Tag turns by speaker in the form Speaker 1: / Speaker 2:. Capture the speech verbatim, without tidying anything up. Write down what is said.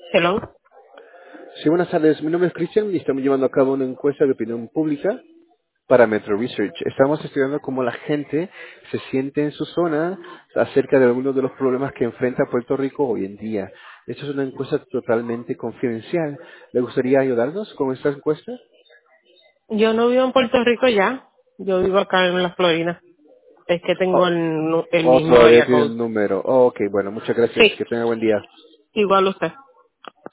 Speaker 1: Hello.
Speaker 2: Sí, buenas tardes. Mi nombre es Cristian y estamos llevando a cabo una encuesta de opinión pública para Metro Research. Estamos estudiando cómo la gente se siente en su zona acerca de algunos de los problemas que enfrenta Puerto Rico hoy en día. Esto es una encuesta totalmente confidencial. ¿Le gustaría ayudarnos con esta encuesta?
Speaker 1: Yo no vivo en Puerto Rico ya. Yo vivo acá en la Florida. Es que tengo
Speaker 2: Oh,
Speaker 1: el, nu- el
Speaker 2: oh,
Speaker 1: mismo
Speaker 2: todavía
Speaker 1: area
Speaker 2: tiene
Speaker 1: code.
Speaker 2: el número. Oh, ok, bueno, muchas gracias.
Speaker 1: Sí,
Speaker 2: Que tenga buen día.
Speaker 1: igual usted.